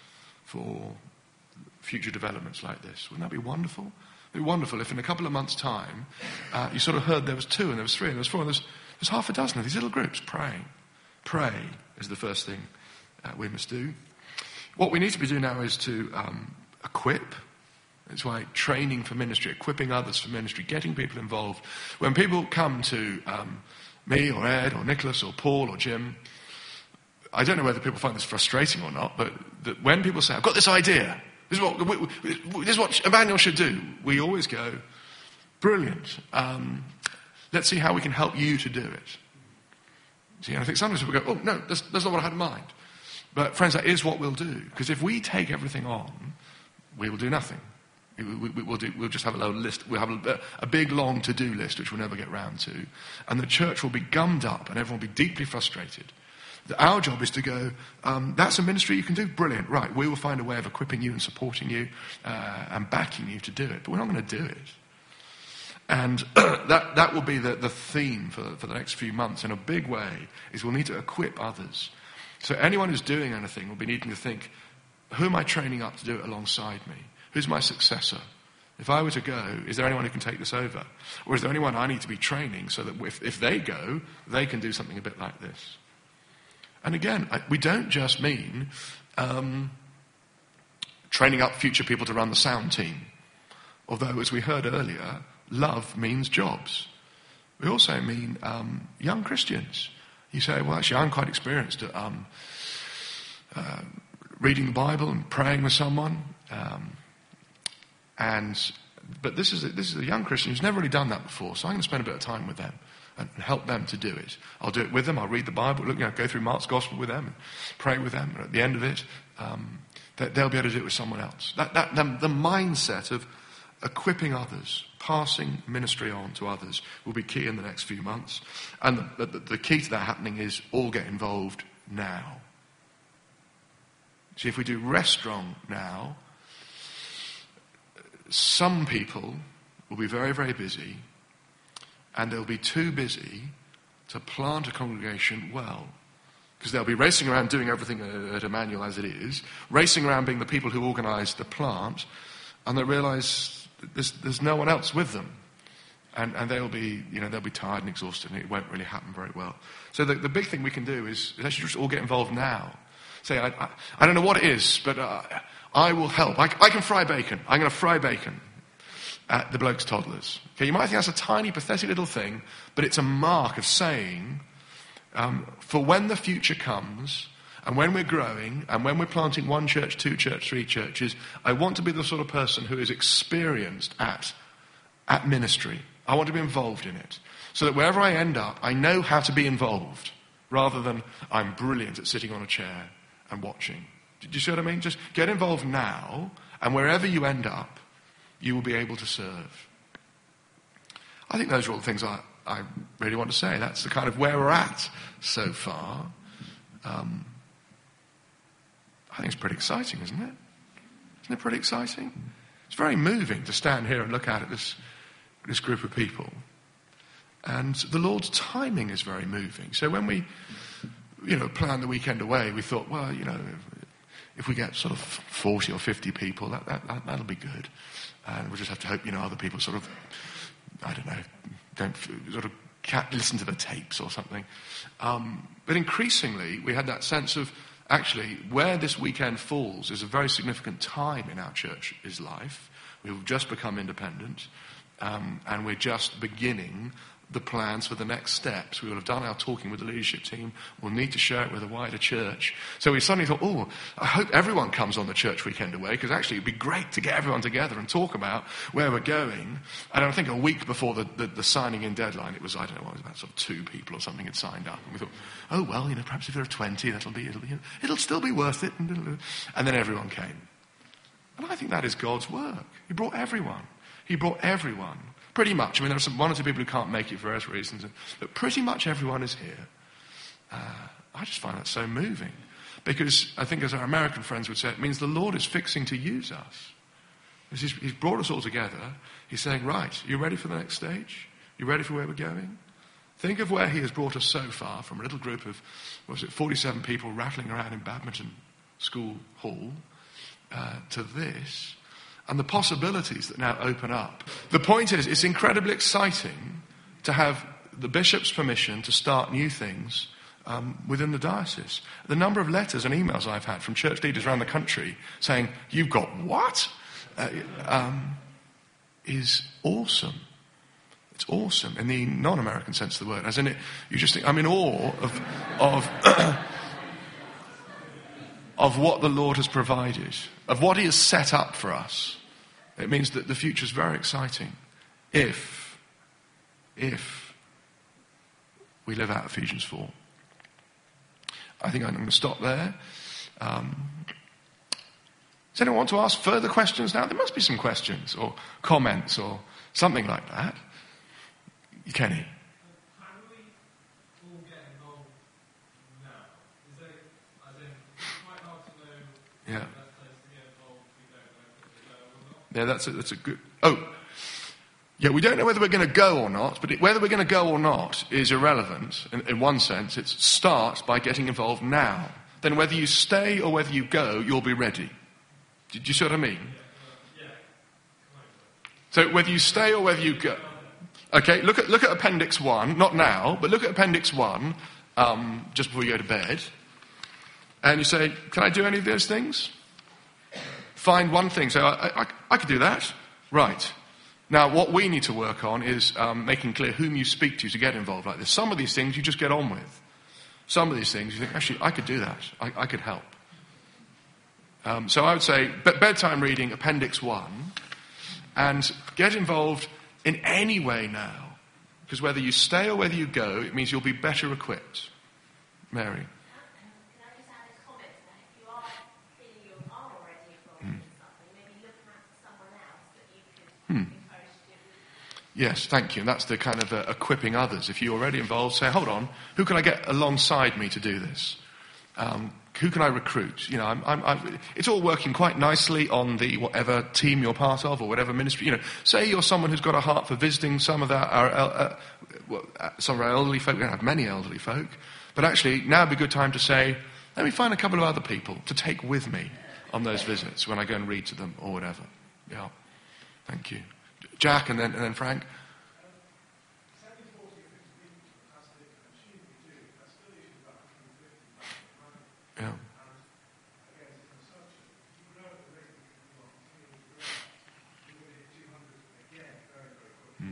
for future developments like this. Wouldn't that be wonderful? It would be wonderful if in a couple of months' time, uh, you sort of heard there was two, and there was three, and there was four, and there's, there's half a dozen of these little groups praying. Pray is the first thing uh, we must do. What we need to be doing now is to um, equip. It's why training for ministry, equipping others for ministry, getting people involved. When people come to um, me or Ed or Nicholas or Paul or Jim, I don't know whether people find this frustrating or not, but that when people say, I've got this idea, this is what, we, we, this is what Emmanuel should do, we always go, brilliant. Um, let's see how we can help you to do it. See, and I think sometimes people go, oh, no, that's, that's not what I had in mind. But friends, that is what we'll do. Because if we take everything on, we will do nothing. We, we, we'll, do, we'll just have a little list. We'll have a, a big, long to-do list, which we'll never get round to. And the church will be gummed up, and everyone will be deeply frustrated. Our job is to go, um, that's a ministry you can do? Brilliant. Right, we will find a way of equipping you and supporting you uh, and backing you to do it. But we're not going to do it. And that, that will be the, the theme for, for the next few months in a big way, is we'll need to equip others. So anyone who's doing anything will be needing to think, who am I training up to do it alongside me? Who's my successor? If I were to go, is there anyone who can take this over? Or is there anyone I need to be training so that if, if they go, they can do something a bit like this? And again, I, we don't just mean um, training up future people to run the sound team. Although, as we heard earlier, love means jobs. We also mean um, young Christians. You say, well, actually, I'm quite experienced at um, uh, reading the Bible and praying with someone. Um, And but this is, a, this is a young Christian who's never really done that before, so I'm going to spend a bit of time with them and help them to do it. I'll do it with them. I'll read the Bible, look, you know, go through Mark's Gospel with them, and pray with them. And at the end of it, um, they'll be able to do it with someone else. That, that the, the mindset of equipping others, passing ministry on to others, will be key in the next few months. And the, the, the key to that happening is all get involved now. See, if we do Restaurant now, some people will be very, very busy, and they'll be too busy to plant a congregation well. Because they'll be racing around doing everything at Emmanuel as it is, racing around being the people who organise the plant, and they realise there's, there's no one else with them. And, and they'll be, you know, they'll be tired and exhausted, and it won't really happen very well. So the, the big thing we can do is, is actually just all get involved now. Say, I, I, I don't know what it is, but uh, I will help. I, I can fry bacon. I'm going to fry bacon at the Blokes Toddlers. Okay, you might think that's a tiny, pathetic little thing, but it's a mark of saying, um, for when the future comes, and when we're growing, and when we're planting one church, two church, three churches, I want to be the sort of person who is experienced at, at ministry. I want to be involved in it. So that wherever I end up, I know how to be involved, rather than I'm brilliant at sitting on a chair and watching. Do you see what I mean? Just get involved now, and wherever you end up, you will be able to serve. I think those are all the things I, I really want to say. That's the kind of where we're at so far. Um, I think it's pretty exciting, isn't it? Isn't it pretty exciting? It's very moving to stand here and look out at this, this group of people. And the Lord's timing is very moving. So when we, you know, planned the weekend away, we thought, well, you know, if, if we get sort of forty or fifty people, that, that, that, that'll be good. And we'll just have to hope, you know, other people sort of, I don't know, don't sort of can't listen to the tapes or something. Um, but increasingly, we had that sense of, actually, where this weekend falls is a very significant time in our church's life. We've just become independent, um, and we're just beginning the plans for the next steps. We will have done our talking with the leadership team. We'll need to share it with a wider church. So we suddenly thought, oh, I hope everyone comes on the church weekend away, because actually it'd be great to get everyone together and talk about where we're going. And I think a week before the, the, the signing in deadline, it was, I don't know, it was about sort of two people or something had signed up. And we thought, oh, well, you know, perhaps if there are twenty, that'll be, it'll, be, it'll still be worth it. And then everyone came. And I think that is God's work. He brought everyone. He brought everyone. Pretty much. I mean, there are some one or two people who can't make it for various reasons, but pretty much everyone is here. Uh, I just find that so moving, because I think, as our American friends would say, it means the Lord is fixing to use us. He's, he's brought us all together. He's saying, right, you ready for the next stage? You ready for where we're going? Think of where he has brought us so far, from a little group of, what was it, forty-seven people rattling around in Badminton School Hall, uh, to this. And the possibilities that now open up. The point is, it's incredibly exciting to have the bishop's permission to start new things um, within the diocese. The number of letters and emails I've had from church leaders around the country saying, you've got what? Uh, um, is awesome. It's awesome in the non-American sense of the word. As in it, you just think, I'm in awe of, of, of what the Lord has provided, of what he has set up for us. It means that the future is very exciting if, if we live out Ephesians four. I think I'm going to stop there. Um, does anyone want to ask further questions now? There must be some questions or comments or something like that. Kenny? How do we all get involved now? Is it, as in, it's quite hard to know Yeah. the best place to get involved if we don't know if it's go or not? Yeah, that's a, that's a good... Oh, yeah, we don't know whether we're going to go or not, but it, whether we're going to go or not is irrelevant. In, in one sense, it starts by getting involved now. Then whether you stay or whether you go, you'll be ready. Do, do you see what I mean? Yeah. Yeah. So whether you stay or whether you go... Okay, look at look at Appendix one, not now, but look at Appendix one, um, just before you go to bed. And you say, can I do any of those things? Find one thing. So I, I, I could do that. Right. Now, what we need to work on is um, making clear whom you speak to to get involved like this. Some of these things you just get on with. Some of these things you think, actually, I could do that. I, I could help. Um, so I would say, bedtime reading, Appendix one. And get involved in any way now. Because whether you stay or whether you go, it means you'll be better equipped. Mary. Hmm. Yes, thank you. And that's the kind of uh, equipping others. If you're already involved, say, hold on, who can I get alongside me to do this? Um, who can I recruit? You know, I'm, I'm, I'm, it's all working quite nicely on the whatever team you're part of or whatever ministry. You know, say you're someone who's got a heart for visiting some of our, our uh, uh, some of our elderly folk. We don't have many elderly folk, but actually now would be a good time to say, let me find a couple of other people to take with me on those visits when I go and read to them or whatever. Yeah. Thank you. Jack and then and then Frank. Yeah. Hmm.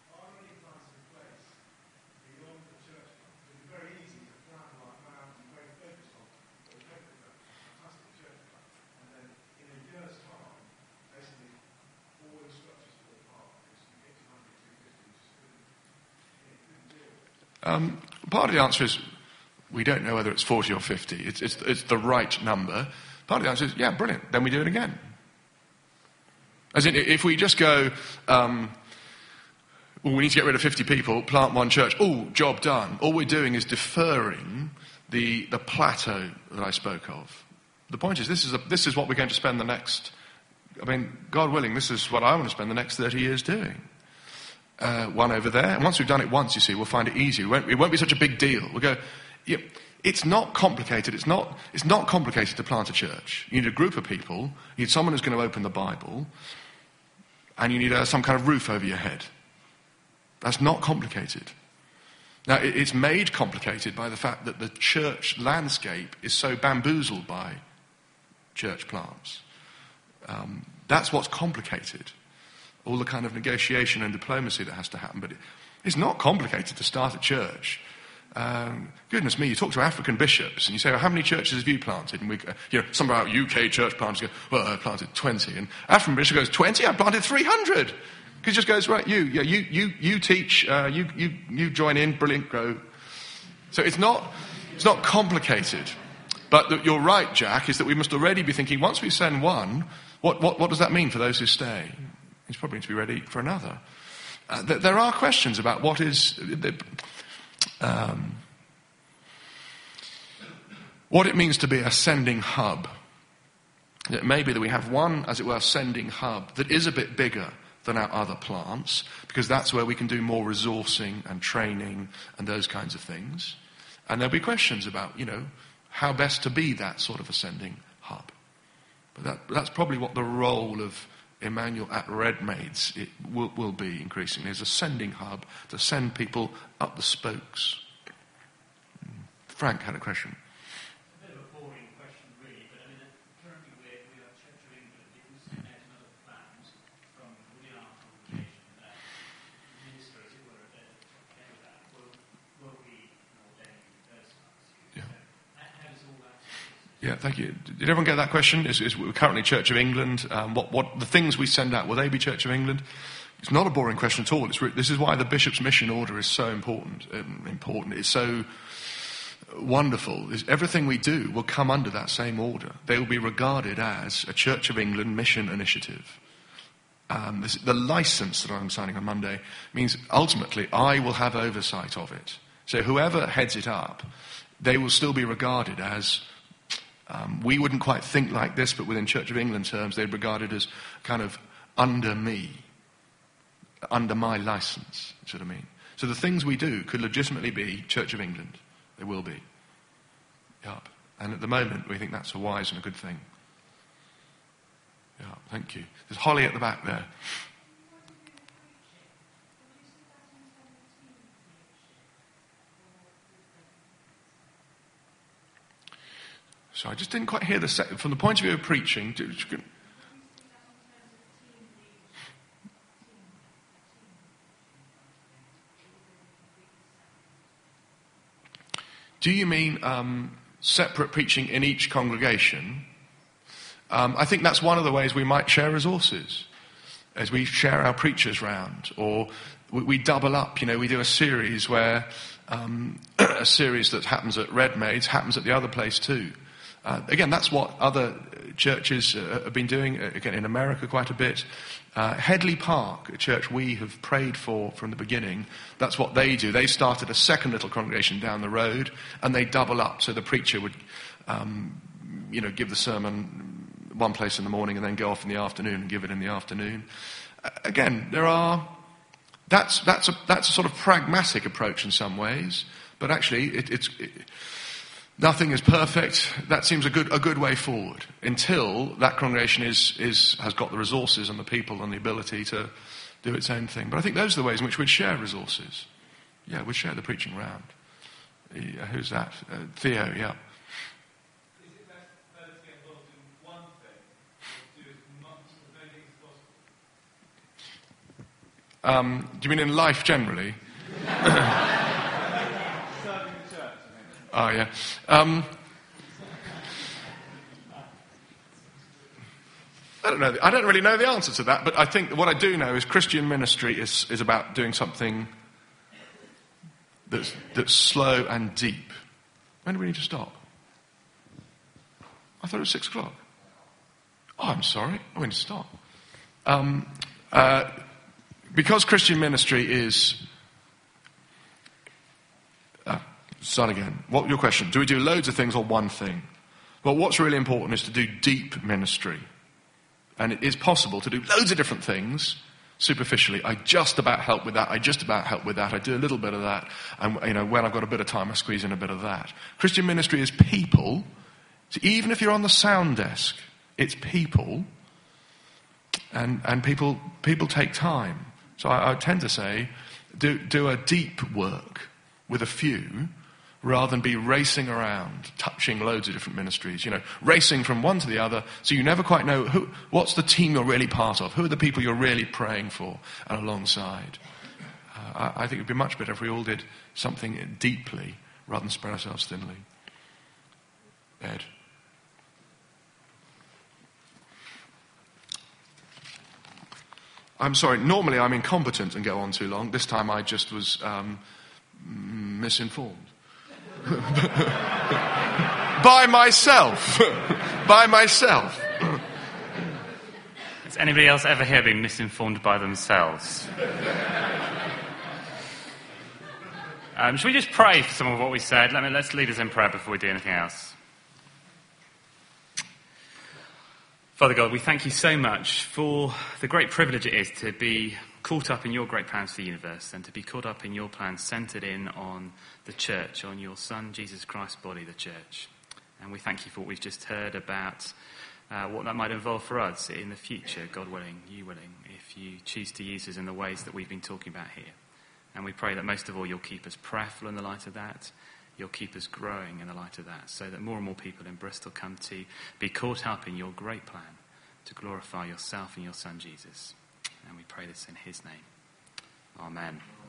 Um, part of the answer is we don't know whether it's forty or fifty. It's, it's, it's the right number. Part of the answer is, yeah, brilliant. Then we do it again. As in, if we just go, um, well, we need to get rid of fifty people, plant one church, oh, job done. All we're doing is deferring the, the plateau that I spoke of. The point is, this is, a, this is what we're going to spend the next, I mean, God willing, this is what I want to spend the next thirty years doing. Uh, one over there. And once we've done it once, you see, we'll find it easy. It won't, it won't be such a big deal. We'll go, yeah, it's not complicated. It's not, it's not complicated to plant a church. You need a group of people. You need someone who's going to open the Bible. And you need uh, some kind of roof over your head. That's not complicated. Now, it, it's made complicated by the fact that the church landscape is so bamboozled by church plants. Um, that's what's complicated. All the kind of negotiation and diplomacy that has to happen. But it, it's not complicated to start a church. Um, goodness me, you talk to African bishops and you say, well, how many churches have you planted? And we, uh, you know, some of our U K church planters go, well, I planted twenty. And African bishop goes, twenty? I planted three hundred. Because he just goes, right, you, yeah, you, you, you teach, uh, you, you, you join in, brilliant, grow. So it's not, it's not complicated. But the, you're right, Jack, is that we must already be thinking, once we send one, what, what, what does that mean for those who stay? He's probably going to be ready for another. Uh, th- there are questions about what is, um, what it means to be a sending hub. It may be that we have one, as it were, sending hub that is a bit bigger than our other plants, because that's where we can do more resourcing and training and those kinds of things. And there'll be questions about, you know, how best to be that sort of a sending hub. But that, that's probably what the role of Emmanuel at Redmaids it will, will be increasingly, as a sending hub to send people up the spokes. Frank had a question. A bit of a boring question, really, but I mean, currently we're, we are Church of England. If we send out another plans from within our congregation, that the minister, as it were, at the head of that, will, will be an ordained person. Yeah. So, how does all that? Yeah, thank you. Did everyone get that question? Is, is we're currently Church of England. Um, what, what the things we send out, will they be Church of England? It's not a boring question at all. It's re- this is why the Bishop's Mission Order is so important. Um, important. It's so wonderful. Is everything we do will come under that same order. They will be regarded as a Church of England mission initiative. Um, this, the license that I'm signing on Monday means ultimately I will have oversight of it. So whoever heads it up, they will still be regarded as. Um, we wouldn't quite think like this, but within Church of England terms, they'd regard it as kind of under me, under my license, you see what I mean? So the things we do could legitimately be Church of England. They will be. Yep. And at the moment, we think that's a wise and a good thing. Yeah, thank you. There's Holly at the back there. So I just didn't quite hear the set. From the point of view of preaching, do, do you mean um, separate preaching in each congregation? Um, I think that's one of the ways we might share resources. as we share our preachers round, or we, we double up. You know, we do a series where um, a series that happens at Redmaids happens at the other place too. Uh, again, that's what other churches uh, have been doing, uh, again in America quite a bit. Uh, Headley Park, a church we have prayed for from the beginning, that's what they do. They started a second little congregation down the road, and they double up. So the preacher would, um, you know, give the sermon one place in the morning and then go off in the afternoon and give it in the afternoon. Uh, again, there are, that's, that's, a, that's a sort of pragmatic approach in some ways, but actually it, it's... It, Nothing is perfect. That seems a good a good way forward until that congregation is is has got the resources and the people and the ability to do its own thing. But I think those are the ways in which we'd share resources. Yeah, we'd share the preaching round. Yeah, who's that? Uh, Theo, yeah. Is it better to get involved in one thing or do as much as many things as possible? Um, do you mean in life generally? Oh, yeah. Um, I don't know. I don't really know the answer to that, but I think what I do know is Christian ministry is, is about doing something that's, that's slow and deep. When do we need to stop? I thought it was six o'clock. Oh, I'm sorry. I need to stop. Um, uh, because Christian ministry is... Uh, Start again. What your question? Do we do loads of things or one thing? Well, what's really important is to do deep ministry. And it is possible to do loads of different things superficially. I just about help with that. I just about help with that. I do a little bit of that. And, you know, when I've got a bit of time, I squeeze in a bit of that. Christian ministry is people. So even if you're on the sound desk, it's people. And, and people, people take time. So I, I tend to say, do, do a deep work with a few, rather than be racing around, touching loads of different ministries, you know, racing from one to the other, so you never quite know who, what's the team you're really part of, who are the people you're really praying for and alongside. Uh, I, I think it would be much better if we all did something deeply, rather than spread ourselves thinly. Ed? I'm sorry, normally I'm incompetent and go on too long. This time I just was um, misinformed. By myself. By myself. Has anybody else ever here been misinformed by themselves? um, should we just pray for some of what we said? Let me, let's lead us in prayer before we do anything else. Father God, we thank you so much for the great privilege it is to be caught up in your great plans for the universe and to be caught up in your plans centred in on the church, on your Son, Jesus Christ's body, the church. And we thank you for what we've just heard about uh, what that might involve for us in the future, God willing, you willing, if you choose to use us in the ways that we've been talking about here. And we pray that most of all you'll keep us prayerful in the light of that, you'll keep us growing in the light of that, so that more and more people in Bristol come to be caught up in your great plan to glorify yourself and your Son, Jesus. And we pray this in his name. Amen.